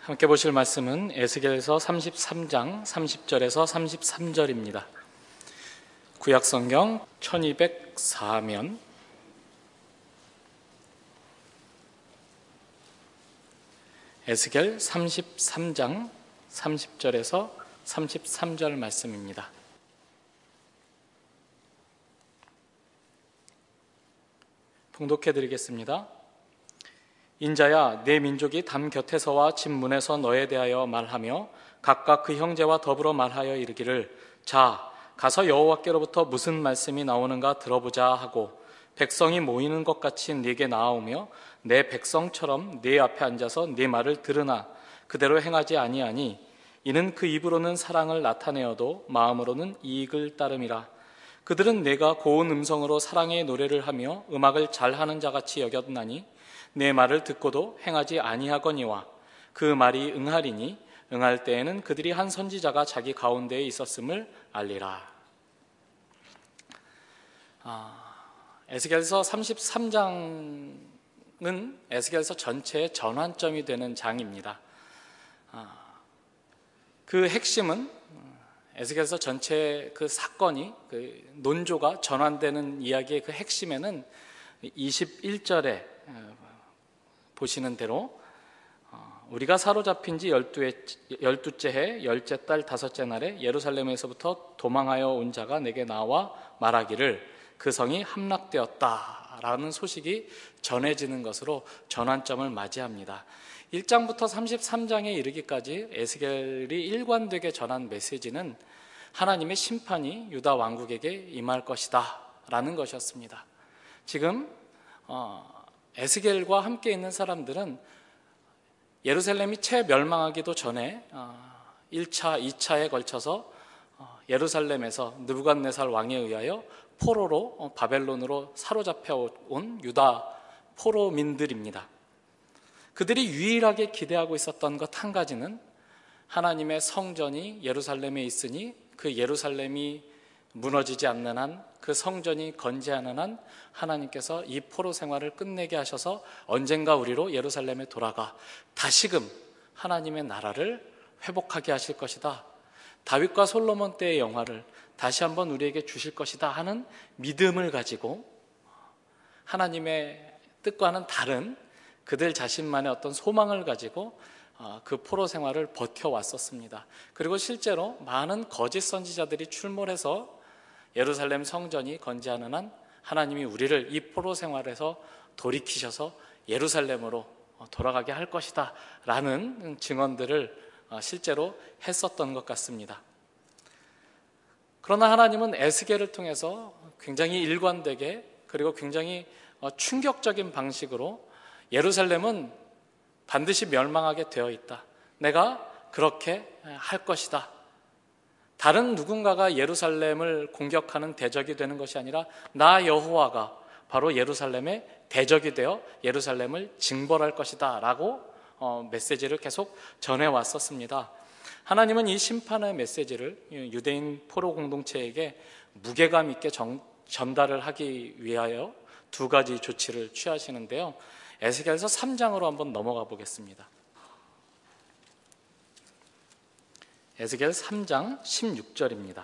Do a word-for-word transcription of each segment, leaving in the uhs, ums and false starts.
함께 보실 말씀은 에스겔서 삼십삼 장 삼십 절에서 삼십삼 절입니다. 구약성경 천이백사 면 에스겔 삼십삼 장 삼십 절에서 삼십삼 절 말씀입니다. 봉독해 드리겠습니다. 인자야, 내 민족이 담 곁에서와 집 문에서 너에 대하여 말하며 각각 그 형제와 더불어 말하여 이르기를, 자, 가서 여호와께로부터 무슨 말씀이 나오는가 들어보자 하고 백성이 모이는 것 같이 네게 나아오며 내 백성처럼 네 앞에 앉아서 네 말을 들으나 그대로 행하지 아니하니 이는 그 입으로는 사랑을 나타내어도 마음으로는 이익을 따름이라. 그들은 내가 고운 음성으로 사랑의 노래를 하며 음악을 잘하는 자같이 여겼나니 내 말을 듣고도 행하지 아니하거니와 그 말이 응하리니 응할 때에는 그들이 한 선지자가 자기 가운데에 있었음을 알리라. 아, 에스겔서 삼십삼 장은 에스겔서 전체의 전환점이 되는 장입니다. 아, 그 핵심은 에스겔서 전체의 그 사건이, 그 논조가 전환되는 이야기의 그 핵심에는 이십일 절에 보시는 대로 우리가 사로잡힌 지 열두째 해 열째 달 다섯째 날에 예루살렘에서부터 도망하여 온 자가 내게 나와 말하기를 그 성이 함락되었다라는 소식이 전해지는 것으로 전환점을 맞이합니다. 일 장부터 삼십삼 장에 이르기까지 에스겔이 일관되게 전한 메시지는 하나님의 심판이 유다 왕국에게 임할 것이다 라는 것이었습니다. 지금 어, 에스겔과 함께 있는 사람들은 예루살렘이 채 멸망하기도 전에 일 차, 이 차에 걸쳐서 예루살렘에서 느부갓네살 왕에 의하여 포로로 바벨론으로 사로잡혀 온 유다 포로민들입니다. 그들이 유일하게 기대하고 있었던 것 한 가지는 하나님의 성전이 예루살렘에 있으니 그 예루살렘이 무너지지 않는 한, 그 성전이 건재하는 한 하나님께서 이 포로 생활을 끝내게 하셔서 언젠가 우리로 예루살렘에 돌아가 다시금 하나님의 나라를 회복하게 하실 것이다, 다윗과 솔로몬 때의 영화를 다시 한번 우리에게 주실 것이다 하는 믿음을 가지고 하나님의 뜻과는 다른 그들 자신만의 어떤 소망을 가지고 그 포로 생활을 버텨왔었습니다. 그리고 실제로 많은 거짓 선지자들이 출몰해서 예루살렘 성전이 건재하는 한 하나님이 우리를 이 포로 생활에서 돌이키셔서 예루살렘으로 돌아가게 할 것이다 라는 증언들을 실제로 했었던 것 같습니다. 그러나 하나님은 에스겔을 통해서 굉장히 일관되게 그리고 굉장히 충격적인 방식으로 예루살렘은 반드시 멸망하게 되어 있다, 내가 그렇게 할 것이다, 다른 누군가가 예루살렘을 공격하는 대적이 되는 것이 아니라 나 여호와가 바로 예루살렘의 대적이 되어 예루살렘을 징벌할 것이다 라고 어, 메시지를 계속 전해왔었습니다. 하나님은 이 심판의 메시지를 유대인 포로 공동체에게 무게감 있게 정, 전달을 하기 위하여 두 가지 조치를 취하시는데요. 에스겔서 삼 장으로 한번 넘어가 보겠습니다. 에스겔 삼 장 십육 절입니다.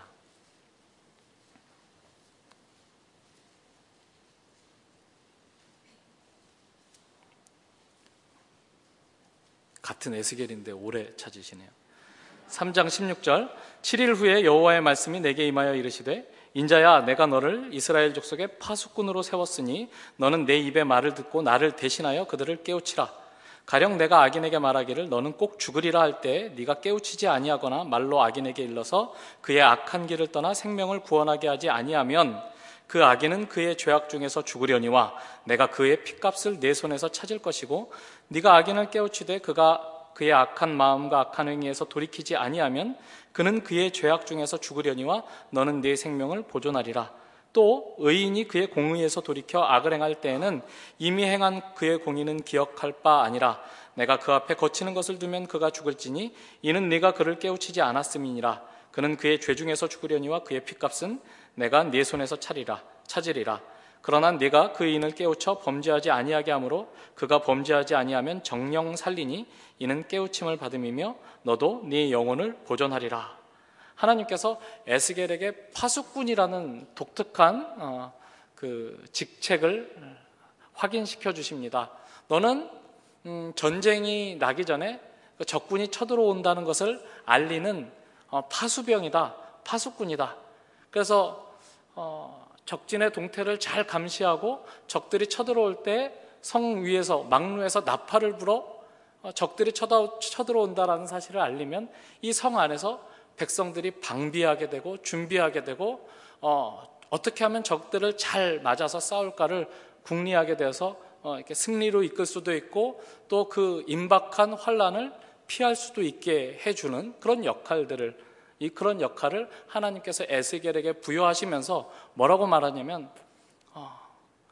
같은 에스겔인데 오래 찾으시네요. 삼 장 십육 절, 칠 일 후에 여호와의 말씀이 내게 임하여 이르시되, 인자야, 내가 너를 이스라엘 족속의 파수꾼으로 세웠으니 너는 내 입의 말을 듣고 나를 대신하여 그들을 깨우치라. 가령 내가 악인에게 말하기를 너는 꼭 죽으리라 할 때 네가 깨우치지 아니하거나 말로 악인에게 일러서 그의 악한 길을 떠나 생명을 구원하게 하지 아니하면 그 악인은 그의 죄악 중에서 죽으려니와 내가 그의 핏값을 내 손에서 찾을 것이고, 네가 악인을 깨우치되 그가 그의 악한 마음과 악한 행위에서 돌이키지 아니하면 그는 그의 죄악 중에서 죽으려니와 너는 네 생명을 보존하리라. 또 의인이 그의 공의에서 돌이켜 악을 행할 때에는 이미 행한 그의 공의는 기억할 바 아니라 내가 그 앞에 거치는 것을 두면 그가 죽을지니 이는 네가 그를 깨우치지 않았음이니라. 그는 그의 죄 중에서 죽으려니와 그의 핏값은 내가 네 손에서 차리라, 찾으리라. 그러나 네가 그 인을 깨우쳐 범죄하지 아니하게 하므로 그가 범죄하지 아니하면 정령 살리니 이는 깨우침을 받음이며 너도 네 영혼을 보존하리라. 하나님께서 에스겔에게 파수꾼이라는 독특한 어, 그 직책을 확인시켜 주십니다. 너는 음, 전쟁이 나기 전에 적군이 쳐들어온다는 것을 알리는 어, 파수병이다, 파수꾼이다. 그래서 어, 적진의 동태를 잘 감시하고 적들이 쳐들어올 때 성 위에서 망루에서 나팔을 불어 어, 적들이 쳐다, 쳐들어온다라는 사실을 알리면 이 성 안에서 백성들이 방비하게 되고 준비하게 되고 어, 어떻게 하면 적들을 잘 맞아서 싸울까를 궁리하게 되어서 어, 이렇게 승리로 이끌 수도 있고 또 그 임박한 환란을 피할 수도 있게 해주는 그런 역할들을 이 그런 역할을 하나님께서 에스겔에게 부여하시면서 뭐라고 말하냐면 어,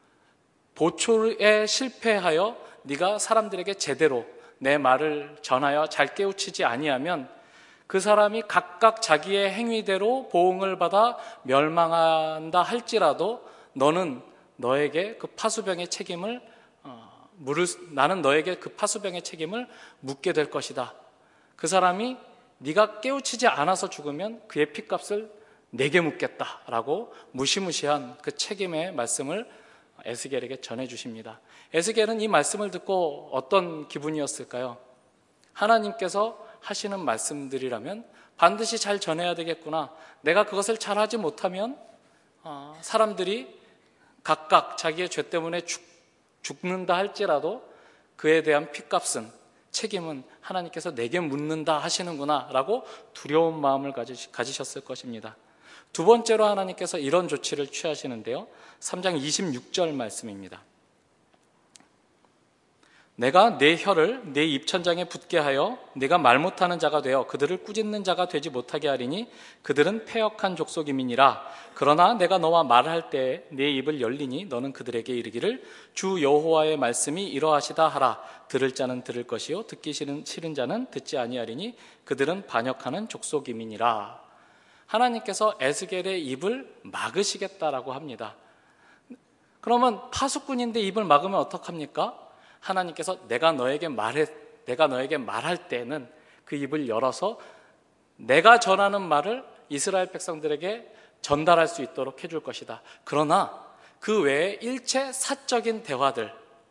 보초에 실패하여 네가 사람들에게 제대로 내 말을 전하여 잘 깨우치지 아니하면 그 사람이 각각 자기의 행위대로 보응을 받아 멸망한다 할지라도 너는 너에게 그 파수병의 책임을 어, 물을, 나는 너에게 그 파수병의 책임을 묻게 될 것이다. 그 사람이 네가 깨우치지 않아서 죽으면 그의 핏값을 내게 묻겠다라고 무시무시한 그 책임의 말씀을 에스겔에게 전해주십니다. 에스겔은 이 말씀을 듣고 어떤 기분이었을까요? 하나님께서 하시는 말씀들이라면 반드시 잘 전해야 되겠구나. 내가 그것을 잘하지 못하면 어, 사람들이 각각 자기의 죄 때문에 죽, 죽는다 할지라도 그에 대한 핏값은 책임은 하나님께서 내게 묻는다 하시는구나 라고 두려운 마음을 가지셨을 것입니다. 두 번째로 하나님께서 이런 조치를 취하시는데요, 삼 장 이십육 절 말씀입니다. 내가 내 혀를 내 입천장에 붙게 하여 네가 말 못하는 자가 되어 그들을 꾸짖는 자가 되지 못하게 하리니 그들은 패역한 족속임이니라. 그러나 내가 너와 말할 때 내 입을 열리니 너는 그들에게 이르기를 주 여호와의 말씀이 이러하시다 하라. 들을 자는 들을 것이요 듣기 싫은, 싫은 자는 듣지 아니하리니 그들은 반역하는 족속임이니라. 하나님께서 에스겔의 입을 막으시겠다라고 합니다. 그러면 파수꾼인데 입을 막으면 어떡합니까? 하나님께서 내가 너에게 말해, 내가 너에게 말할 때는 그 입을 열어서 내가 전하는 말을 이스라엘 백성들에게 전달할 수 있도록 해줄 것이다. 그러나 그 외에 일체 사적인 대화들,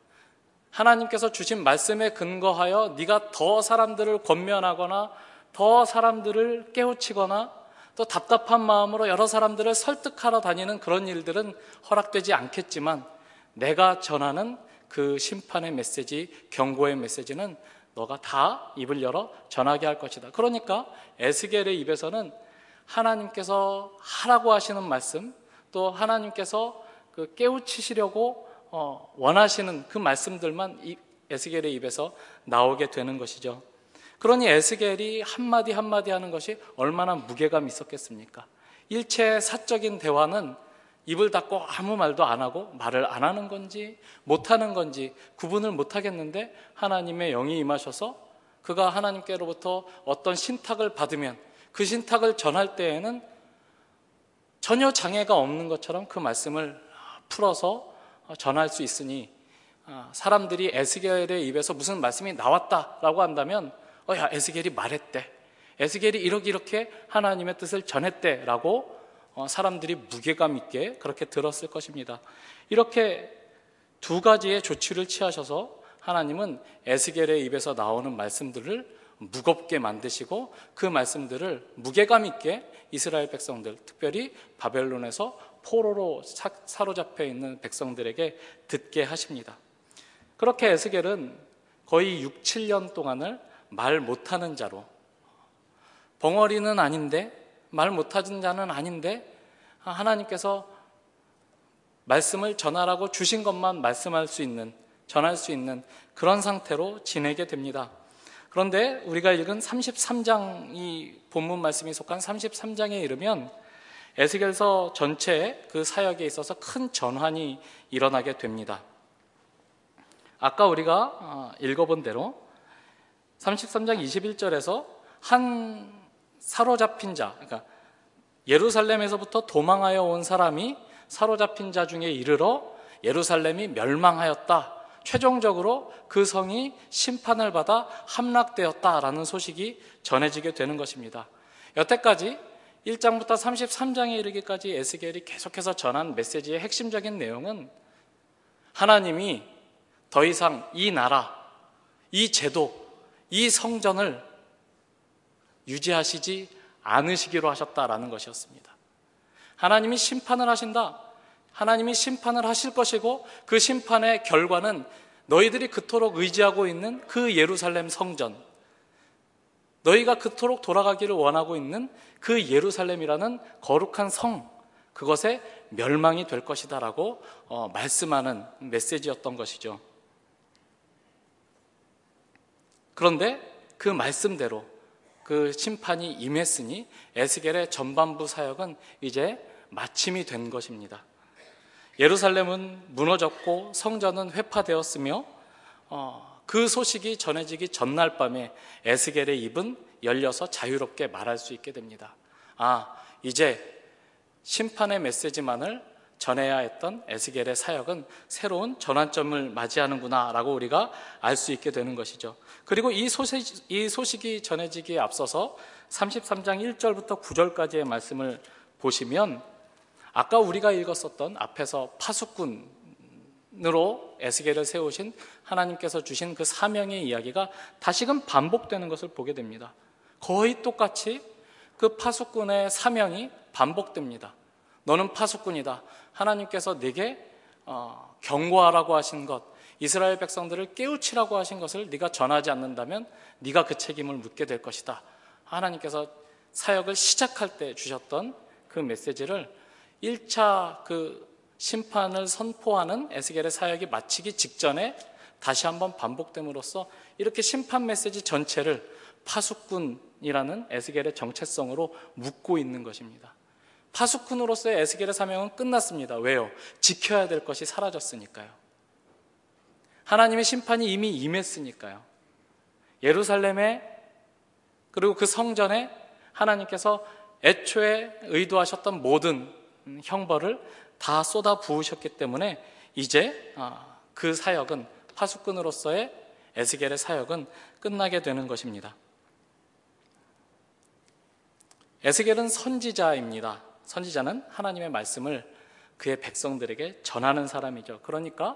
하나님께서 주신 말씀에 근거하여 네가 더 사람들을 권면하거나 더 사람들을 깨우치거나 또 답답한 마음으로 여러 사람들을 설득하러 다니는 그런 일들은 허락되지 않겠지만 내가 전하는 그 심판의 메시지, 경고의 메시지는 너가 다 입을 열어 전하게 할 것이다. 그러니까 에스겔의 입에서는 하나님께서 하라고 하시는 말씀, 또 하나님께서 그 깨우치시려고 어, 원하시는 그 말씀들만 이 에스겔의 입에서 나오게 되는 것이죠. 그러니 에스겔이 한마디 한마디 하는 것이 얼마나 무게감이 있었겠습니까? 일체 사적인 대화는 입을 닫고 아무 말도 안 하고 말을 안 하는 건지 못하는 건지 구분을 못하겠는데 하나님의 영이 임하셔서 그가 하나님께로부터 어떤 신탁을 받으면 그 신탁을 전할 때에는 전혀 장애가 없는 것처럼 그 말씀을 풀어서 전할 수 있으니 사람들이 에스겔의 입에서 무슨 말씀이 나왔다라고 한다면 어, 야, 에스겔이 말했대. 에스겔이 이렇게 이렇게 하나님의 뜻을 전했대 라고 사람들이 무게감 있게 그렇게 들었을 것입니다. 이렇게 두 가지의 조치를 취하셔서 하나님은 에스겔의 입에서 나오는 말씀들을 무겁게 만드시고 그 말씀들을 무게감 있게 이스라엘 백성들, 특별히 바벨론에서 포로로 사로잡혀 있는 백성들에게 듣게 하십니다. 그렇게 에스겔은 거의 육, 칠 년 동안을 말 못하는 자로, 벙어리는 아닌데 말 못하는 자는 아닌데 하나님께서 말씀을 전하라고 주신 것만 말씀할 수 있는, 전할 수 있는 그런 상태로 지내게 됩니다. 그런데 우리가 읽은 삼십삼 장, 이 본문 말씀이 속한 삼십삼 장에 이르면 에스겔서 전체의 그 사역에 있어서 큰 전환이 일어나게 됩니다. 아까 우리가 읽어본 대로 삼십삼 장 이십일 절에서 한 사로잡힌 자, 그러니까 예루살렘에서부터 도망하여 온 사람이 사로잡힌 자 중에 이르러 예루살렘이 멸망하였다. 최종적으로 그 성이 심판을 받아 함락되었다라는 소식이 전해지게 되는 것입니다. 여태까지 일 장부터 삼십삼 장에 이르기까지 에스겔이 계속해서 전한 메시지의 핵심적인 내용은 하나님이 더 이상 이 나라, 이 제도, 이 성전을 유지하시지 않으시기로 하셨다라는 것이었습니다. 하나님이 심판을 하신다. 하나님이 심판을 하실 것이고 그 심판의 결과는 너희들이 그토록 의지하고 있는 그 예루살렘 성전, 너희가 그토록 돌아가기를 원하고 있는 그 예루살렘이라는 거룩한 성, 그것에 멸망이 될 것이다 라고 어, 말씀하는 메시지였던 것이죠. 그런데 그 말씀대로 그 심판이 임했으니 에스겔의 전반부 사역은 이제 마침이 된 것입니다. 예루살렘은 무너졌고 성전은 회파되었으며 어, 그 소식이 전해지기 전날 밤에 에스겔의 입은 열려서 자유롭게 말할 수 있게 됩니다. 아, 이제 심판의 메시지만을 전해야 했던 에스겔의 사역은 새로운 전환점을 맞이하는구나 라고 우리가 알 수 있게 되는 것이죠. 그리고 이 소식, 이 소식이 전해지기에 앞서서 삼십삼 장 일 절부터 구 절까지의 말씀을 보시면 아까 우리가 읽었었던 앞에서 파수꾼으로 에스겔을 세우신 하나님께서 주신 그 사명의 이야기가 다시금 반복되는 것을 보게 됩니다. 거의 똑같이 그 파수꾼의 사명이 반복됩니다. 너는 파수꾼이다. 하나님께서 네게 어, 경고하라고 하신 것, 이스라엘 백성들을 깨우치라고 하신 것을 네가 전하지 않는다면 네가 그 책임을 묻게 될 것이다. 하나님께서 사역을 시작할 때 주셨던 그 메시지를 일 차 그 심판을 선포하는 에스겔의 사역이 마치기 직전에 다시 한번 반복됨으로써 이렇게 심판 메시지 전체를 파수꾼이라는 에스겔의 정체성으로 묶고 있는 것입니다. 파수꾼으로서의 에스겔의 사명은 끝났습니다. 왜요? 지켜야 될 것이 사라졌으니까요. 하나님의 심판이 이미 임했으니까요. 예루살렘에 그리고 그 성전에 하나님께서 애초에 의도하셨던 모든 형벌을 다 쏟아 부으셨기 때문에 이제 그 사역은, 파수꾼으로서의 에스겔의 사역은 끝나게 되는 것입니다. 에스겔은 선지자입니다. 선지자는 하나님의 말씀을 그의 백성들에게 전하는 사람이죠. 그러니까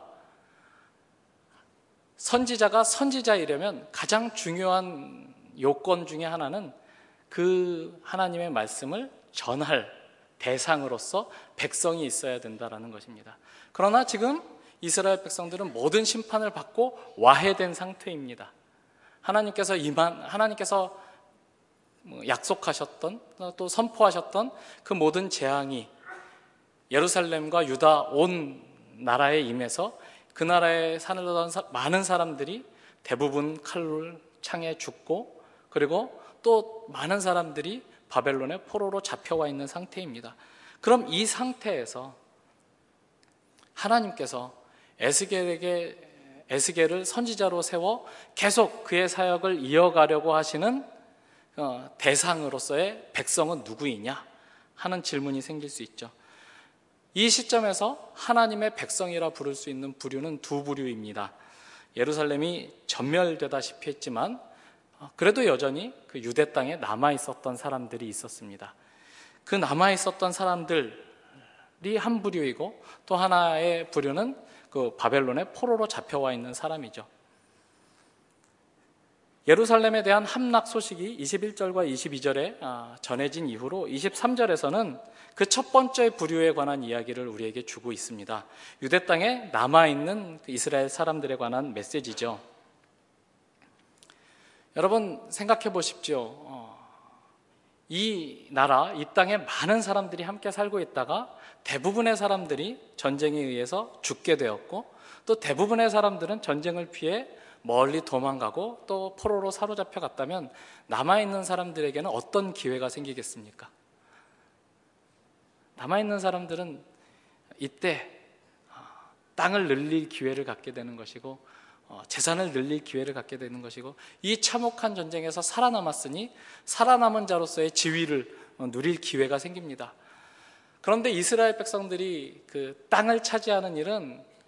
선지자가 선지자이려면 가장 중요한 요건 중에 하나는 그 하나님의 말씀을 전할 대상으로서 백성이 있어야 된다는 것입니다. 그러나 지금 이스라엘 백성들은 모든 심판을 받고 와해된 상태입니다. 하나님께서 임한, 하나님께서 약속하셨던 또 선포하셨던 그 모든 재앙이 예루살렘과 유다 온 나라에 임해서 그 나라에 살던 많은 사람들이 대부분 칼로 창에 죽고 그리고 또 많은 사람들이 바벨론의 포로로 잡혀와 있는 상태입니다. 그럼 이 상태에서 하나님께서 에스겔에게 에스겔을 선지자로 세워 계속 그의 사역을 이어가려고 하시는 어, 대상으로서의 백성은 누구이냐 하는 질문이 생길 수 있죠. 이 시점에서 하나님의 백성이라 부를 수 있는 부류는 두 부류입니다. 예루살렘이 전멸되다시피 했지만 그래도 여전히 그 유대 땅에 남아있었던 사람들이 있었습니다. 그 남아있었던 사람들이 한 부류이고 또 하나의 부류는 그 바벨론의 포로로 잡혀와 있는 사람이죠. 예루살렘에 대한 함락 소식이 이십일 절과 이십이 절에 전해진 이후로 이십삼 절에서는 그 첫 번째 부류에 관한 이야기를 우리에게 주고 있습니다. 유대 땅에 남아있는 이스라엘 사람들에 관한 메시지죠. 여러분 생각해 보십시오. 이 나라, 이 땅에 많은 사람들이 함께 살고 있다가 대부분의 사람들이 전쟁에 의해서 죽게 되었고 또 대부분의 사람들은 전쟁을 피해 멀리 도망가고 또 포로로 사로잡혀 갔다면 남아있는 사람들에게는 어떤 기회가 생기겠습니까? 남아있는 사람들은 이때 땅을 늘릴 기회를 갖게 되는 것이고 재산을 늘릴 기회를 갖게 되는 것이고 이 참혹한 전쟁에서 살아남았으니 살아남은 자로서의 지위를 누릴 기회가 생깁니다. 그런데 이스라엘 백성들이 그 땅을 차지하는 일은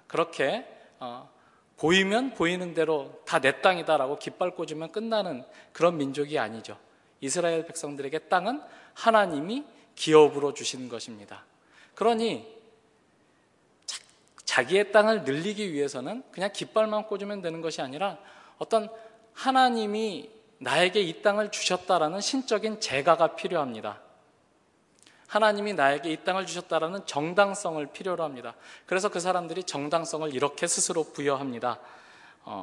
그렇게 어, 보이면 보이는 대로 다 내 땅이다라고 깃발 꽂으면 끝나는 그런 민족이 아니죠. 이스라엘 백성들에게 땅은 하나님이 기업으로 주시는 것입니다. 그러니 자, 자기의 땅을 늘리기 위해서는 그냥 깃발만 꽂으면 되는 것이 아니라 어떤 하나님이 나에게 이 땅을 주셨다라는 신적인 재가가 필요합니다. 하나님이 나에게 이 땅을 주셨다라는 정당성을 필요로 합니다. 그래서 그 사람들이 정당성을 이렇게 스스로 부여합니다. 어,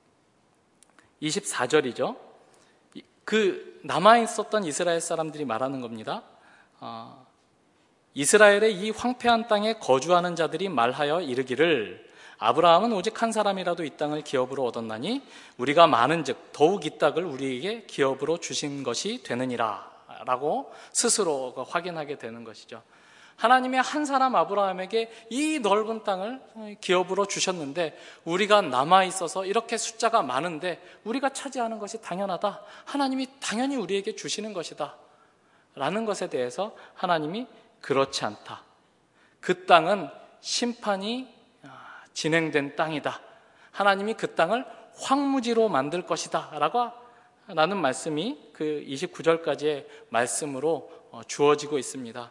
이십사 절이죠. 그 남아있었던 이스라엘 사람들이 말하는 겁니다. 어, 이스라엘의 이 황폐한 땅에 거주하는 자들이 말하여 이르기를 아브라함은 오직 한 사람이라도 이 땅을 기업으로 얻었나니 우리가 많은즉 더욱 이 땅을 우리에게 기업으로 주신 것이 되느니라 라고 스스로가 확인하게 되는 것이죠. 하나님이 한 사람 아브라함에게 이 넓은 땅을 기업으로 주셨는데 우리가 남아있어서 이렇게 숫자가 많은데 우리가 차지하는 것이 당연하다, 하나님이 당연히 우리에게 주시는 것이다 라는 것에 대해서 하나님이 그렇지 않다, 그 땅은 심판이 진행된 땅이다, 하나님이 그 땅을 황무지로 만들 것이다 라고 라는 말씀이 그 이십구 절까지의 말씀으로 주어지고 있습니다.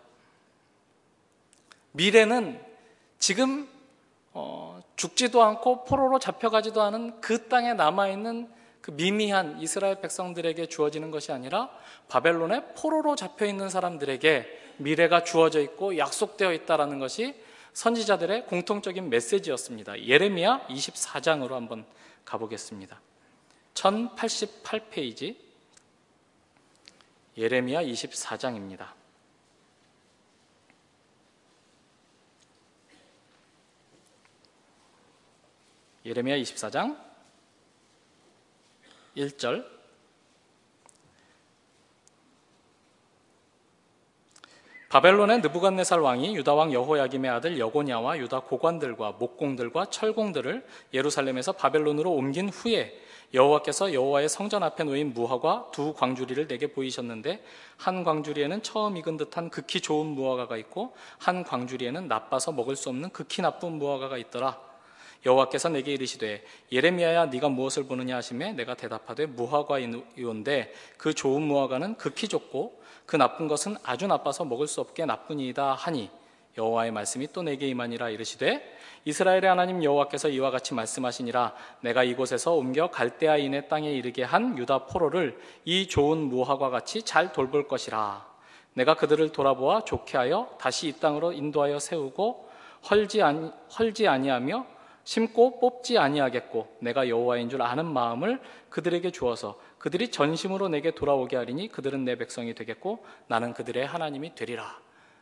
미래는 지금 어, 죽지도 않고 포로로 잡혀가지도 않은 그 땅에 남아있는 그 미미한 이스라엘 백성들에게 주어지는 것이 아니라 바벨론에 포로로 잡혀있는 사람들에게 미래가 주어져 있고 약속되어 있다는 것이 선지자들의 공통적인 메시지였습니다. 예레미야 이십사 장으로 한번 가보겠습니다. 천팔십팔 페이지 예레미야 이십사 장입니다. 예레미야 이십사 장 일 절 바벨론의 느부갓네살 왕이 유다 왕 여호야김의 아들 여고냐와 유다 고관들과 목공들과 철공들을 예루살렘에서 바벨론으로 옮긴 후에 여호와께서 여호와의 성전 앞에 놓인 무화과 두 광주리를 내게 보이셨는데 한 광주리에는 처음 익은 듯한 극히 좋은 무화과가 있고 한 광주리에는 나빠서 먹을 수 없는 극히 나쁜 무화과가 있더라. 여호와께서 내게 이르시되 예레미야야 네가 무엇을 보느냐 하시매 내가 대답하되 무화과이온데 그 좋은 무화과는 극히 좋고 그 나쁜 것은 아주 나빠서 먹을 수 없게 나쁘니이다 하니 여호와의 말씀이 또 내게 임하니라. 이르시되 이스라엘의 하나님 여호와께서 이와 같이 말씀하시니라. 내가 이곳에서 옮겨 갈대아인의 땅에 이르게 한 유다 포로를 이 좋은 무화과 같이 잘 돌볼 것이라. 내가 그들을 돌아보아 좋게 하여 다시 이 땅으로 인도하여 세우고 헐지, 아니, 헐지 아니하며 심고 뽑지 아니하겠고 내가 여호와인 줄 아는 마음을 그들에게 주어서 그들이 전심으로 내게 돌아오게 하리니 그들은 내 백성이 되겠고 나는 그들의 하나님이 되리라.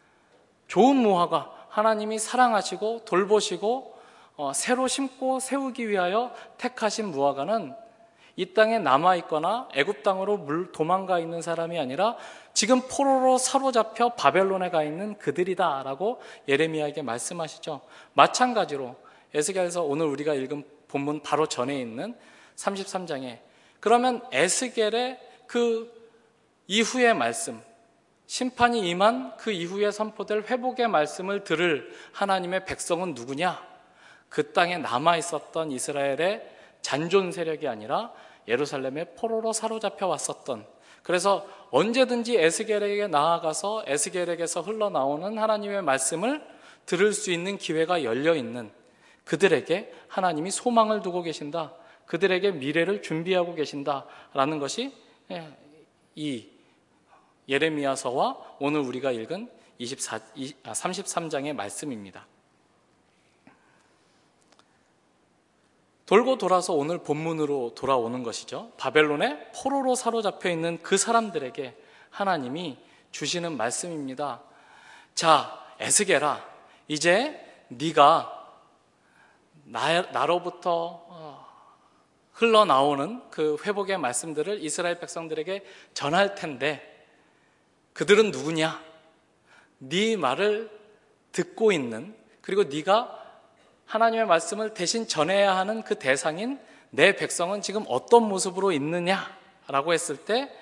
좋은 무화과, 하나님이 사랑하시고 돌보시고 어, 새로 심고 세우기 위하여 택하신 무화과는 이 땅에 남아있거나 애굽 땅으로 물 도망가 있는 사람이 아니라 지금 포로로 사로잡혀 바벨론에 가 있는 그들이다 라고 예레미야에게 말씀하시죠. 마찬가지로 에스겔에서 오늘 우리가 읽은 본문 바로 전에 있는 삼십삼 장에 그러면 에스겔의 그 이후의 말씀, 심판이 임한 그 이후에 선포될 회복의 말씀을 들을 하나님의 백성은 누구냐? 그 땅에 남아있었던 이스라엘의 잔존 세력이 아니라 예루살렘의 포로로 사로잡혀 왔었던, 그래서 언제든지 에스겔에게 나아가서 에스겔에게서 흘러나오는 하나님의 말씀을 들을 수 있는 기회가 열려있는 그들에게 하나님이 소망을 두고 계신다, 그들에게 미래를 준비하고 계신다라는 것이 이 예레미야서와 오늘 우리가 읽은 이십사, 삼십삼 장의 말씀입니다. 돌고 돌아서 오늘 본문으로 돌아오는 것이죠. 바벨론에 포로로 사로잡혀 있는 그 사람들에게 하나님이 주시는 말씀입니다. 자, 에스겔아, 이제 네가 나, 나로부터 흘러나오는 그 회복의 말씀들을 이스라엘 백성들에게 전할 텐데 그들은 누구냐? 네 말을 듣고 있는, 그리고 네가 하나님의 말씀을 대신 전해야 하는 그 대상인 내 백성은 지금 어떤 모습으로 있느냐라고 했을 때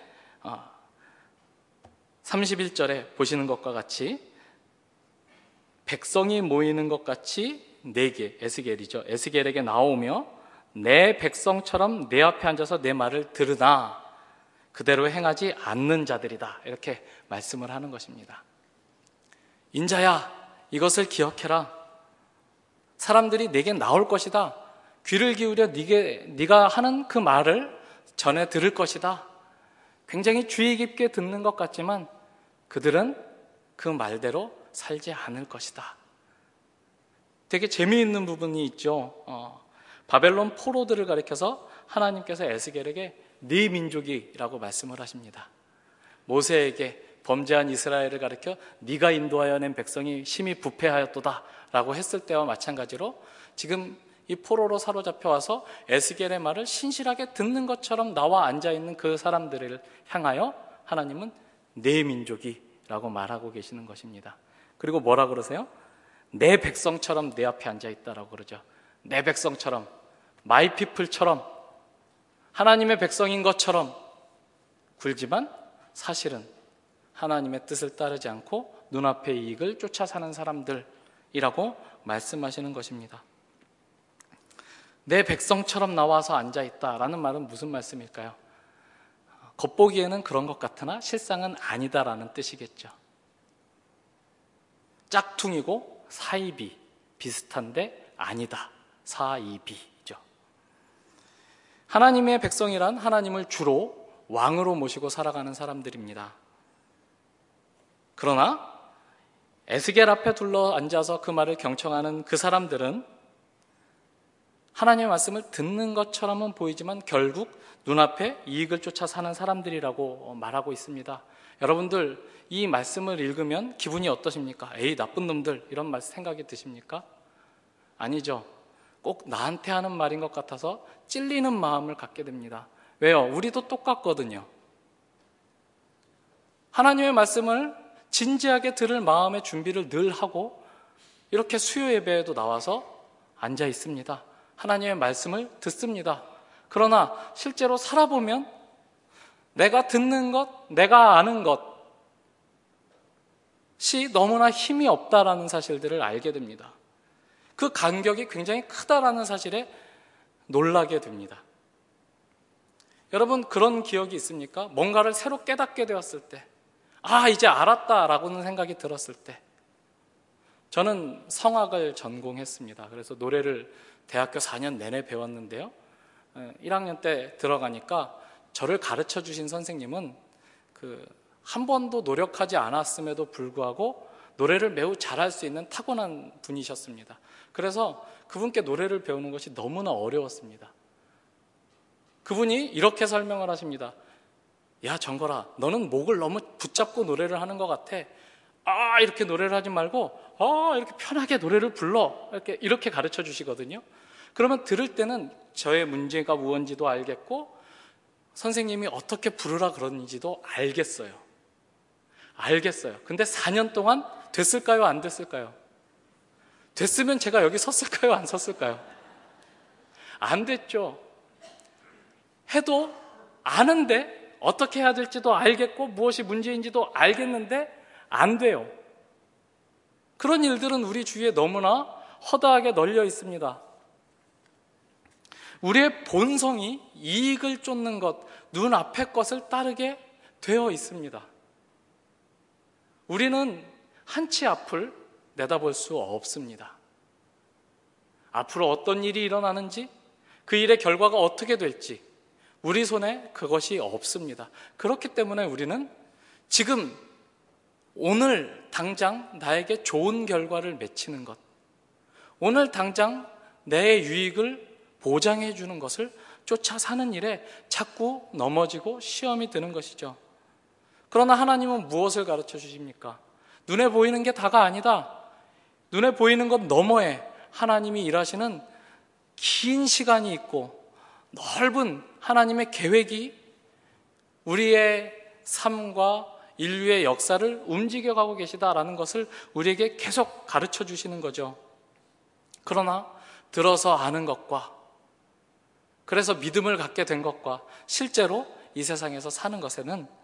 삼십일 절에 보시는 것과 같이 백성이 모이는 것 같이 내게, 에스겔이죠. 에스겔에게 나오며 내 백성처럼 내 앞에 앉아서 내 말을 들으나 그대로 행하지 않는 자들이다. 이렇게 말씀을 하는 것입니다. 인자야, 이것을 기억해라. 사람들이 내게 나올 것이다. 귀를 기울여 네게, 네가 하는 그 말을 전해 들을 것이다. 굉장히 주의 깊게 듣는 것 같지만 그들은 그 말대로 살지 않을 것이다. 되게 재미있는 부분이 있죠. 어, 바벨론 포로들을 가리켜서 하나님께서 에스겔에게 네 민족이라고 말씀을 하십니다. 모세에게 범죄한 이스라엘을 가리켜 네가 인도하여 낸 백성이 심히 부패하였도다 라고 했을 때와 마찬가지로 지금 이 포로로 사로잡혀 와서 에스겔의 말을 신실하게 듣는 것처럼 나와 앉아있는 그 사람들을 향하여 하나님은 내 민족이라고 말하고 계시는 것입니다. 그리고 뭐라 그러세요? 내 백성처럼 내 앞에 앉아있다라고 그러죠. 내 백성처럼, 마이 피플처럼, 하나님의 백성인 것처럼 굴지만 사실은 하나님의 뜻을 따르지 않고 눈앞의 이익을 쫓아 사는 사람들이라고 말씀하시는 것입니다. 내 백성처럼 나와서 앉아있다라는 말은 무슨 말씀일까요? 겉보기에는 그런 것 같으나 실상은 아니다라는 뜻이겠죠. 짝퉁이고 사이비, 비슷한데 아니다. 사이비죠. 하나님의 백성이란 하나님을 주로 왕으로 모시고 살아가는 사람들입니다. 그러나 에스겔 앞에 둘러 앉아서 그 말을 경청하는 그 사람들은 하나님의 말씀을 듣는 것처럼은 보이지만 결국 눈앞에 이익을 쫓아 사는 사람들이라고 말하고 있습니다. 여러분들 이 말씀을 읽으면 기분이 어떠십니까? 에이, 나쁜 놈들, 이런 말 생각이 드십니까? 아니죠. 꼭 나한테 하는 말인 것 같아서 찔리는 마음을 갖게 됩니다. 왜요? 우리도 똑같거든요. 하나님의 말씀을 진지하게 들을 마음의 준비를 늘 하고 이렇게 수요 예배에도 나와서 앉아 있습니다. 하나님의 말씀을 듣습니다. 그러나 실제로 살아보면 내가 듣는 것, 내가 아는 것이 너무나 힘이 없다라는 사실들을 알게 됩니다. 그 간격이 굉장히 크다라는 사실에 놀라게 됩니다. 여러분 그런 기억이 있습니까? 뭔가를 새로 깨닫게 되었을 때, 아 이제 알았다라고는 생각이 들었을 때. 저는 성악을 전공했습니다. 그래서 노래를 대학교 사 년 내내 배웠는데요, 일 학년 때 들어가니까 저를 가르쳐 주신 선생님은 그 한 번도 노력하지 않았음에도 불구하고 노래를 매우 잘할 수 있는 타고난 분이셨습니다. 그래서 그분께 노래를 배우는 것이 너무나 어려웠습니다. 그분이 이렇게 설명을 하십니다. 야 정거라, 너는 목을 너무 붙잡고 노래를 하는 것 같아. 아 이렇게 노래를 하지 말고 아 이렇게 편하게 노래를 불러, 이렇게 이렇게 가르쳐 주시거든요. 그러면 들을 때는 저의 문제가 무언지도 알겠고 선생님이 어떻게 부르라 그러는지도 알겠어요. 알겠어요. 근데 사 년 동안 됐을까요? 안 됐을까요? 됐으면 제가 여기 섰을까요? 안 섰을까요? 안 됐죠. 해도 아는데 어떻게 해야 될지도 알겠고 무엇이 문제인지도 알겠는데 안 돼요. 그런 일들은 우리 주위에 너무나 허다하게 널려 있습니다. 우리의 본성이 이익을 쫓는 것, 눈앞의 것을 따르게 되어 있습니다. 우리는 한치 앞을 내다볼 수 없습니다. 앞으로 어떤 일이 일어나는지, 그 일의 결과가 어떻게 될지 우리 손에 그것이 없습니다. 그렇기 때문에 우리는 지금 오늘 당장 나에게 좋은 결과를 맺히는 것, 오늘 당장 내 유익을 보장해 주는 것을 쫓아 사는 일에 자꾸 넘어지고 시험이 드는 것이죠. 그러나 하나님은 무엇을 가르쳐 주십니까? 눈에 보이는 게 다가 아니다. 눈에 보이는 것 너머에 하나님이 일하시는 긴 시간이 있고 넓은 하나님의 계획이 우리의 삶과 인류의 역사를 움직여가고 계시다라는 것을 우리에게 계속 가르쳐 주시는 거죠. 그러나 들어서 아는 것과, 그래서 믿음을 갖게 된 것과 실제로 이 세상에서 사는 것에는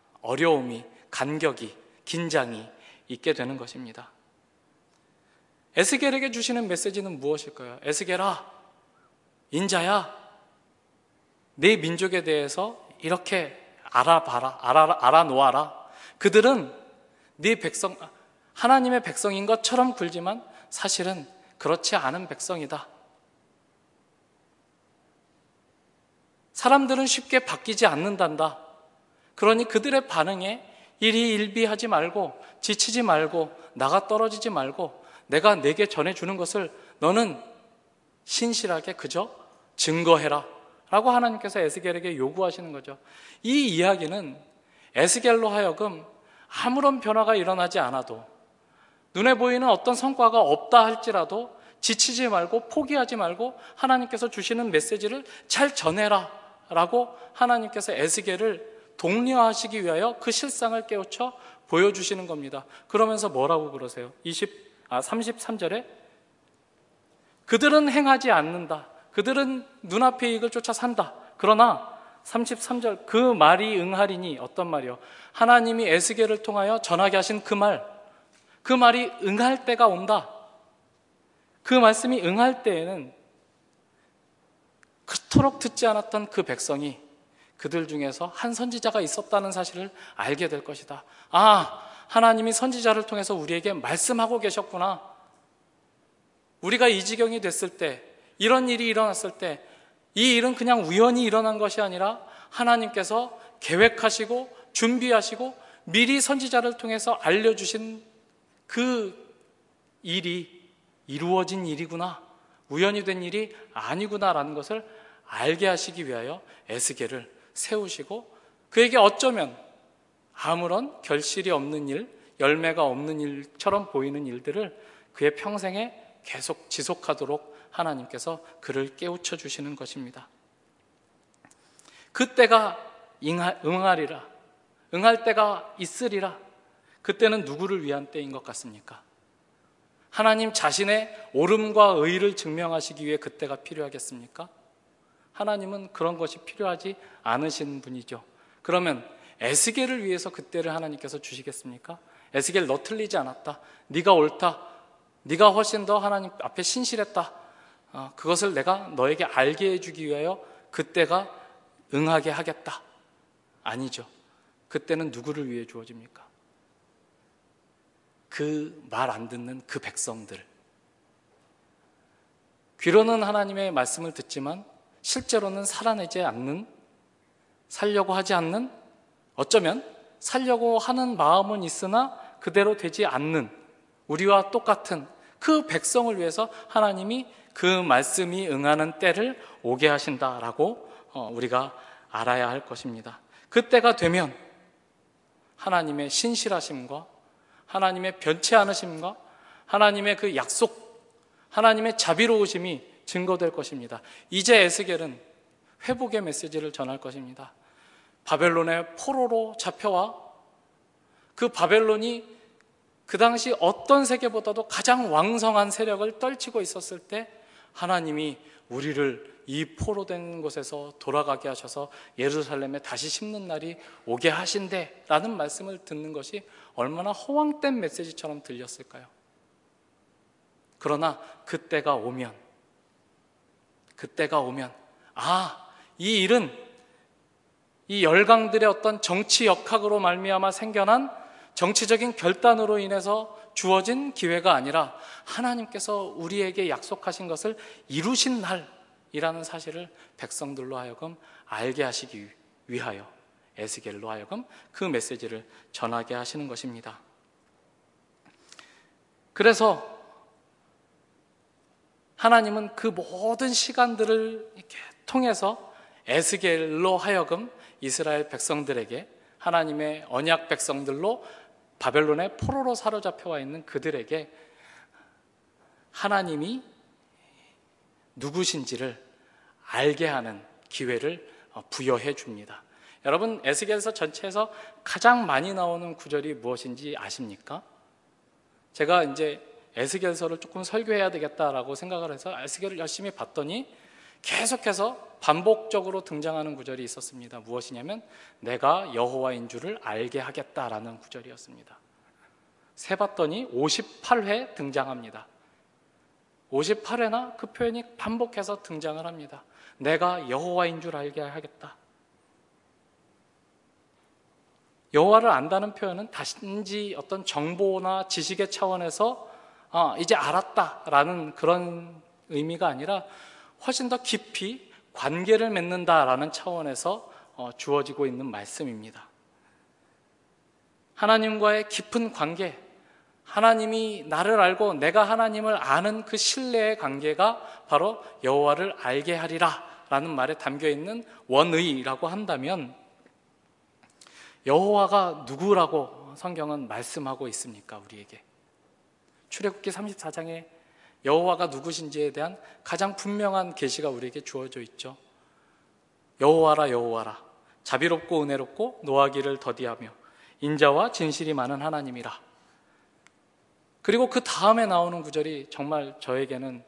어려움이, 간격이, 긴장이 있게 되는 것입니다. 에스겔에게 주시는 메시지는 무엇일까요? 에스겔아, 인자야, 내 민족에 대해서 이렇게 알아봐라, 알아, 알아놓아라. 그들은 네 백성, 하나님의 백성인 것처럼 굴지만 사실은 그렇지 않은 백성이다. 사람들은 쉽게 바뀌지 않는단다. 그러니 그들의 반응에 일희일비하지 말고 지치지 말고 나가 떨어지지 말고 내가 내게 전해주는 것을 너는 신실하게 그저 증거해라 라고 하나님께서 에스겔에게 요구하시는 거죠. 이 이야기는 에스겔로 하여금 아무런 변화가 일어나지 않아도, 눈에 보이는 어떤 성과가 없다 할지라도 지치지 말고 포기하지 말고 하나님께서 주시는 메시지를 잘 전해라 라고 하나님께서 에스겔을 독려하시기 위하여 그 실상을 깨우쳐 보여주시는 겁니다. 그러면서 뭐라고 그러세요? 이십, 아, 삼십삼 절에 그들은 행하지 않는다. 그들은 눈앞의 이익을 쫓아 산다. 그러나 삼십삼 절 그 말이 응하리니, 어떤 말이요? 하나님이 에스겔을 통하여 전하게 하신 그 말, 그 말이 응할 때가 온다. 그 말씀이 응할 때에는 그토록 듣지 않았던 그 백성이 그들 중에서 한 선지자가 있었다는 사실을 알게 될 것이다. 아, 하나님이 선지자를 통해서 우리에게 말씀하고 계셨구나. 우리가 이 지경이 됐을 때, 이런 일이 일어났을 때 이 일은 그냥 우연히 일어난 것이 아니라 하나님께서 계획하시고 준비하시고 미리 선지자를 통해서 알려주신 그 일이 이루어진 일이구나, 우연히 된 일이 아니구나라는 것을 알게 하시기 위하여 에스겔을 세우시고 그에게 어쩌면 아무런 결실이 없는 일, 열매가 없는 일처럼 보이는 일들을 그의 평생에 계속 지속하도록 하나님께서 그를 깨우쳐 주시는 것입니다. 그때가 응하리라, 응할 때가 있으리라. 그때는 누구를 위한 때인 것 같습니까? 하나님 자신의 옳음과 의를 증명하시기 위해 그때가 필요하겠습니까? 하나님은 그런 것이 필요하지 않으신 분이죠. 그러면 에스겔을 위해서 그때를 하나님께서 주시겠습니까? 에스겔, 너 틀리지 않았다, 네가 옳다, 네가 훨씬 더 하나님 앞에 신실했다, 어, 그것을 내가 너에게 알게 해주기 위하여 그때가 응하게 하겠다. 아니죠. 그때는 누구를 위해 주어집니까? 그 말 안 듣는 그 백성들, 귀로는 하나님의 말씀을 듣지만 실제로는 살아내지 않는, 살려고 하지 않는, 어쩌면 살려고 하는 마음은 있으나 그대로 되지 않는 우리와 똑같은 그 백성을 위해서 하나님이 그 말씀이 응하는 때를 오게 하신다라고 우리가 알아야 할 것입니다. 그때가 되면 하나님의 신실하심과 하나님의 변치 않으심과 하나님의 그 약속, 하나님의 자비로우심이 증거될 것입니다. 이제 에스겔은 회복의 메시지를 전할 것입니다. 바벨론의 포로로 잡혀와 그 바벨론이 그 당시 어떤 세계보다도 가장 왕성한 세력을 떨치고 있었을 때 하나님이 우리를 이 포로된 곳에서 돌아가게 하셔서 예루살렘에 다시 심는 날이 오게 하신대 라는 말씀을 듣는 것이 얼마나 허황된 메시지처럼 들렸을까요? 그러나 그때가 오면, 그때가 오면 아, 이 일은 이 열강들의 어떤 정치 역학으로 말미암아 생겨난 정치적인 결단으로 인해서 주어진 기회가 아니라 하나님께서 우리에게 약속하신 것을 이루신 날이라는 사실을 백성들로 하여금 알게 하시기 위하여 에스겔로 하여금 그 메시지를 전하게 하시는 것입니다. 그래서 하나님은 그 모든 시간들을 이렇게 통해서 에스겔로 하여금 이스라엘 백성들에게, 하나님의 언약 백성들로 바벨론의 포로로 사로잡혀와 있는 그들에게 하나님이 누구신지를 알게 하는 기회를 부여해 줍니다. 여러분, 에스겔서 전체에서 가장 많이 나오는 구절이 무엇인지 아십니까? 제가 이제 에스겔서를 조금 설교해야 되겠다라고 생각을 해서 에스겔을 열심히 봤더니 계속해서 반복적으로 등장하는 구절이 있었습니다. 무엇이냐면 내가 여호와인 줄을 알게 하겠다라는 구절이었습니다. 세봤더니 오십팔 회 등장합니다. 오십팔 회나 그 표현이 반복해서 등장을 합니다. 내가 여호와인 줄 알게 하겠다. 여호와를 안다는 표현은 단지 어떤 정보나 지식의 차원에서 아, 이제 알았다라는 그런 의미가 아니라 훨씬 더 깊이 관계를 맺는다라는 차원에서 어, 주어지고 있는 말씀입니다. 하나님과의 깊은 관계, 하나님이 나를 알고 내가 하나님을 아는 그 신뢰의 관계가 바로 여호와를 알게 하리라 라는 말에 담겨있는 원의라고 한다면, 여호와가 누구라고 성경은 말씀하고 있습니까? 우리에게 출애굽기 삼십사 장에 여호와가 누구신지에 대한 가장 분명한 계시가 우리에게 주어져 있죠. 여호와라 여호와라, 자비롭고 은혜롭고 노하기를 더디하며 인자와 진실이 많은 하나님이라. 그리고 그 다음에 나오는 구절이 정말 저에게는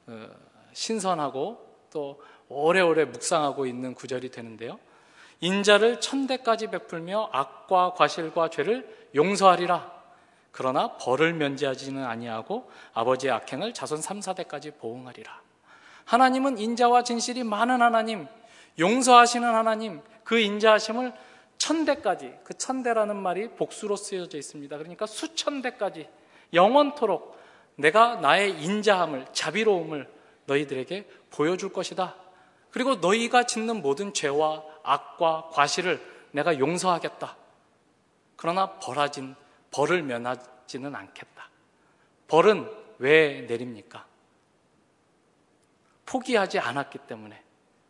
신선하고 또 오래오래 묵상하고 있는 구절이 되는데요. 인자를 천대까지 베풀며 악과 과실과 죄를 용서하리라. 그러나 벌을 면제하지는 아니하고 아버지의 악행을 자손 삼, 사대까지 보응하리라. 하나님은 인자와 진실이 많은 하나님, 용서하시는 하나님, 그 인자하심을 천대까지, 그 천대라는 말이 복수로 쓰여져 있습니다. 그러니까 수천 대까지 영원토록 내가 나의 인자함을, 자비로움을 너희들에게 보여줄 것이다. 그리고 너희가 짓는 모든 죄와 악과 과실을 내가 용서하겠다. 그러나 벌하진, 벌을 면하지는 않겠다. 벌은 왜 내립니까? 포기하지 않았기 때문에,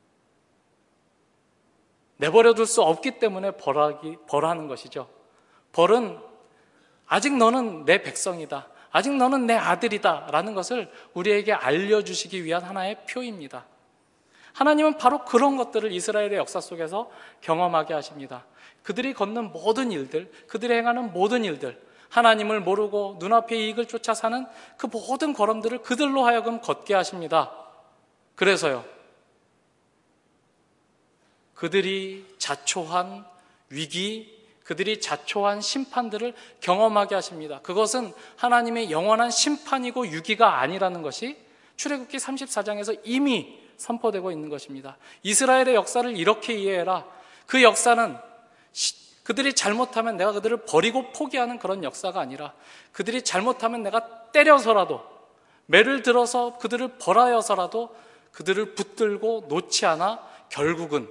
내버려둘 수 없기 때문에 벌하기, 벌하는 것이죠. 벌은 아직 너는 내 백성이다, 아직 너는 내 아들이다 라는 것을 우리에게 알려주시기 위한 하나의 표입니다. 하나님은 바로 그런 것들을 이스라엘의 역사 속에서 경험하게 하십니다. 그들이 걷는 모든 일들, 그들이 행하는 모든 일들, 하나님을 모르고 눈앞의 이익을 쫓아 사는 그 모든 걸음들을 그들로 하여금 걷게 하십니다. 그래서요, 그들이 자초한 위기, 그들이 자초한 심판들을 경험하게 하십니다. 그것은 하나님의 영원한 심판이고 유기가 아니라는 것이 출애굽기 삼십사 장에서 이미 선포되고 있는 것입니다. 이스라엘의 역사를 이렇게 이해해라. 그 역사는 그들이 잘못하면 내가 그들을 버리고 포기하는 그런 역사가 아니라, 그들이 잘못하면 내가 때려서라도, 매를 들어서 그들을 벌하여서라도 그들을 붙들고 놓지 않아 결국은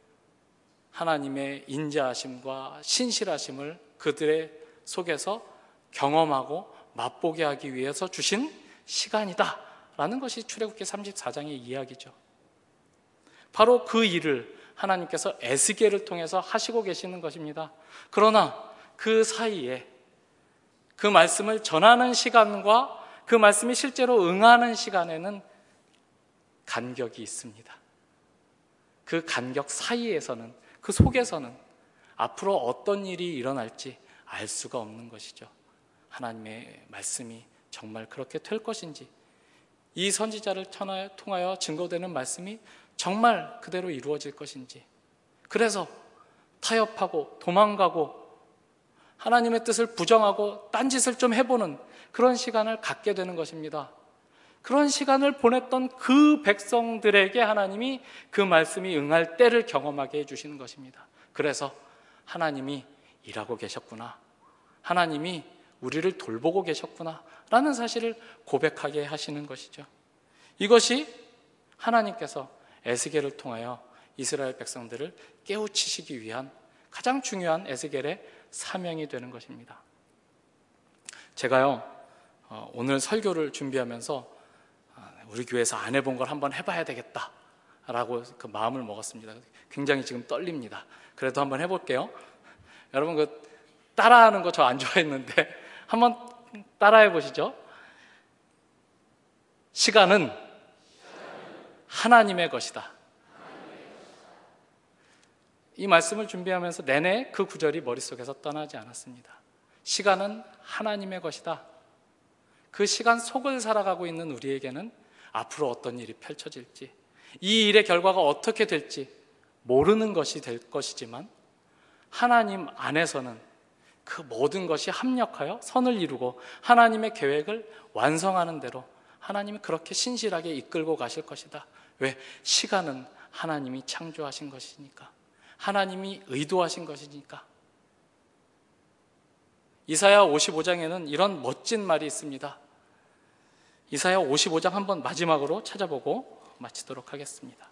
하나님의 인자하심과 신실하심을 그들의 속에서 경험하고 맛보게 하기 위해서 주신 시간이다 라는 것이 출애굽기 삼십사 장의 이야기죠. 바로 그 일을 하나님께서 에스겔을 통해서 하시고 계시는 것입니다. 그러나 그 사이에 그 말씀을 전하는 시간과 그 말씀이 실제로 응하는 시간에는 간격이 있습니다. 그 간격 사이에서는, 그 속에서는 앞으로 어떤 일이 일어날지 알 수가 없는 것이죠. 하나님의 말씀이 정말 그렇게 될 것인지, 이 선지자를 통하여 증거되는 말씀이 정말 그대로 이루어질 것인지, 그래서 타협하고 도망가고 하나님의 뜻을 부정하고 딴짓을 좀 해보는 그런 시간을 갖게 되는 것입니다. 그런 시간을 보냈던 그 백성들에게 하나님이 그 말씀이 응할 때를 경험하게 해주시는 것입니다. 그래서 하나님이 일하고 계셨구나, 하나님이 우리를 돌보고 계셨구나 라는 사실을 고백하게 하시는 것이죠. 이것이 하나님께서 에스겔을 통하여 이스라엘 백성들을 깨우치시기 위한 가장 중요한 에스겔의 사명이 되는 것입니다. 제가요, 오늘 설교를 준비하면서 우리 교회에서 안 해본 걸 한번 해봐야 되겠다 라고 그 마음을 먹었습니다. 굉장히 지금 떨립니다. 그래도 한번 해볼게요. 여러분, 그 따라하는 거 저 안 좋아했는데 한번 따라해 보시죠. 시간은 하나님의 것이다. 이 말씀을 준비하면서 내내 그 구절이 머릿속에서 떠나지 않았습니다. 시간은 하나님의 것이다. 그 시간 속을 살아가고 있는 우리에게는 앞으로 어떤 일이 펼쳐질지, 이 일의 결과가 어떻게 될지 모르는 것이 될 것이지만, 하나님 안에서는 그 모든 것이 합력하여 선을 이루고 하나님의 계획을 완성하는 대로 하나님이 그렇게 신실하게 이끌고 가실 것이다. 왜? 시간은 하나님이 창조하신 것이니까, 하나님이 의도하신 것이니까. 이사야 오십오 장에는 이런 멋진 말이 있습니다. 이사야 오십오 장 한번 마지막으로 찾아보고 마치도록 하겠습니다.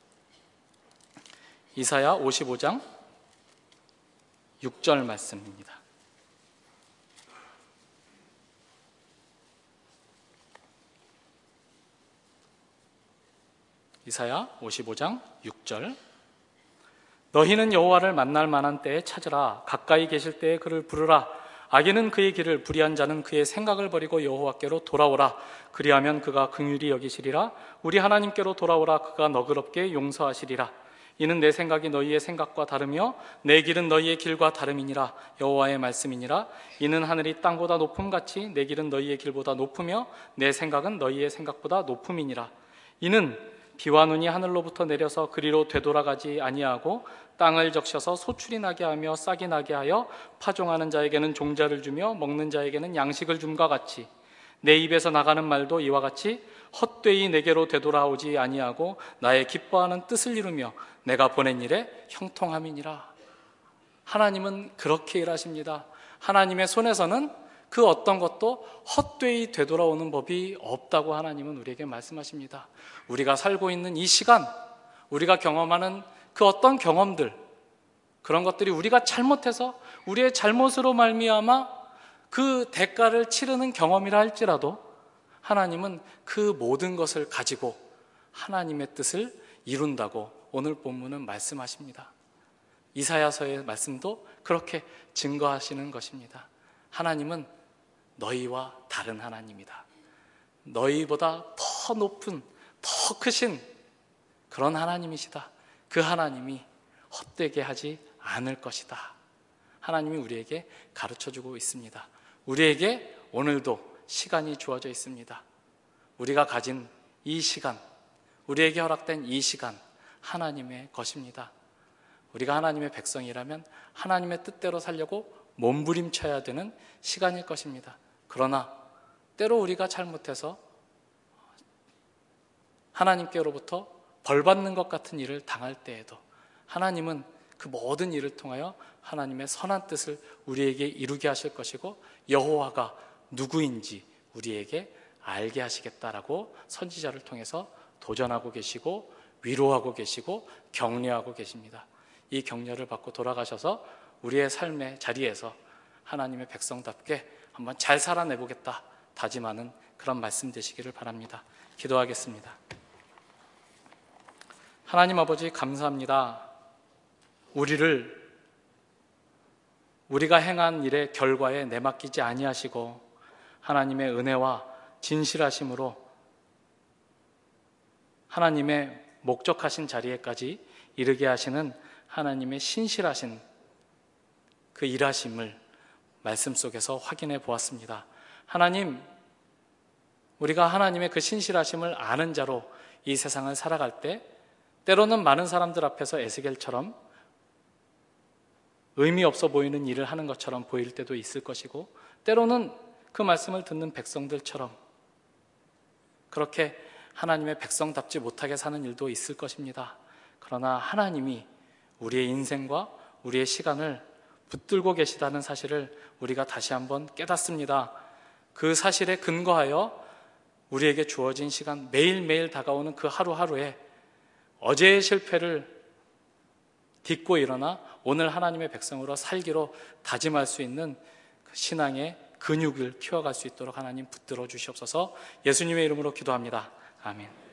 이사야 오십오 장 육 절 말씀입니다. 이사야 오십오 장 육 절. 너희는 여호와를 만날 만한 때에 찾으라. 가까이 계실 때에 그를 부르라. 악인은 그의 길을, 불의한 자는 그의 생각을 버리고 여호와께로 돌아오라. 그리하면 그가 긍휼히 여기시리라. 우리 하나님께로 돌아오라. 그가 너그럽게 용서하시리라. 이는 내 생각이 너희의 생각과 다르며 내 길은 너희의 길과 다름이니라. 여호와의 말씀이니라. 이는 하늘이 땅보다 높음같이 내 길은 너희의 길보다 높으며 내 생각은 너희의 생각보다 높음이니라. 이는 비와 눈이 하늘로부터 내려서 그리로 되돌아가지 아니하고 땅을 적셔서 소출이 나게 하며 싹이 나게 하여 파종하는 자에게는 종자를 주며 먹는 자에게는 양식을 줌과 같이 내 입에서 나가는 말도 이와 같이 헛되이 내게로 되돌아오지 아니하고 나의 기뻐하는 뜻을 이루며 내가 보낸 일에 형통함이니라. 하나님은 그렇게 일하십니다. 하나님의 손에서는 그 어떤 것도 헛되이 되돌아오는 법이 없다고 하나님은 우리에게 말씀하십니다. 우리가 살고 있는 이 시간, 우리가 경험하는 그 어떤 경험들, 그런 것들이 우리가 잘못해서 우리의 잘못으로 말미암아 그 대가를 치르는 경험이라 할지라도 하나님은 그 모든 것을 가지고 하나님의 뜻을 이룬다고 오늘 본문은 말씀하십니다. 이사야서의 말씀도 그렇게 증거하시는 것입니다. 하나님은 너희와 다른 하나님이다. 너희보다 더 높은, 더 크신 그런 하나님이시다. 그 하나님이 헛되게 하지 않을 것이다. 하나님이 우리에게 가르쳐주고 있습니다. 우리에게 오늘도 시간이 주어져 있습니다. 우리가 가진 이 시간, 우리에게 허락된 이 시간, 하나님의 것입니다. 우리가 하나님의 백성이라면 하나님의 뜻대로 살려고 몸부림쳐야 되는 시간일 것입니다. 그러나 때로 우리가 잘못해서 하나님께로부터 벌받는 것 같은 일을 당할 때에도 하나님은 그 모든 일을 통하여 하나님의 선한 뜻을 우리에게 이루게 하실 것이고 여호와가 누구인지 우리에게 알게 하시겠다라고 선지자를 통해서 도전하고 계시고 위로하고 계시고 격려하고 계십니다. 이 격려를 받고 돌아가셔서 우리의 삶의 자리에서 하나님의 백성답게 한번 잘 살아내보겠다 다짐하는 그런 말씀 되시기를 바랍니다. 기도하겠습니다. 하나님 아버지 감사합니다. 우리를 우리가 행한 일의 결과에 내맡기지 아니하시고 하나님의 은혜와 진실하심으로 하나님의 목적하신 자리에까지 이르게 하시는 하나님의 신실하신 그 일하심을 말씀 속에서 확인해 보았습니다. 하나님, 우리가 하나님의 그 신실하심을 아는 자로 이 세상을 살아갈 때 때로는 많은 사람들 앞에서 에스겔처럼 의미 없어 보이는 일을 하는 것처럼 보일 때도 있을 것이고 때로는 그 말씀을 듣는 백성들처럼 그렇게 하나님의 백성답지 못하게 사는 일도 있을 것입니다. 그러나 하나님이 우리의 인생과 우리의 시간을 붙들고 계시다는 사실을 우리가 다시 한번 깨닫습니다. 그 사실에 근거하여 우리에게 주어진 시간, 매일매일 다가오는 그 하루하루에 어제의 실패를 딛고 일어나 오늘 하나님의 백성으로 살기로 다짐할 수 있는 신앙의 근육을 키워갈 수 있도록 하나님 붙들어 주시옵소서. 예수님의 이름으로 기도합니다. 아멘.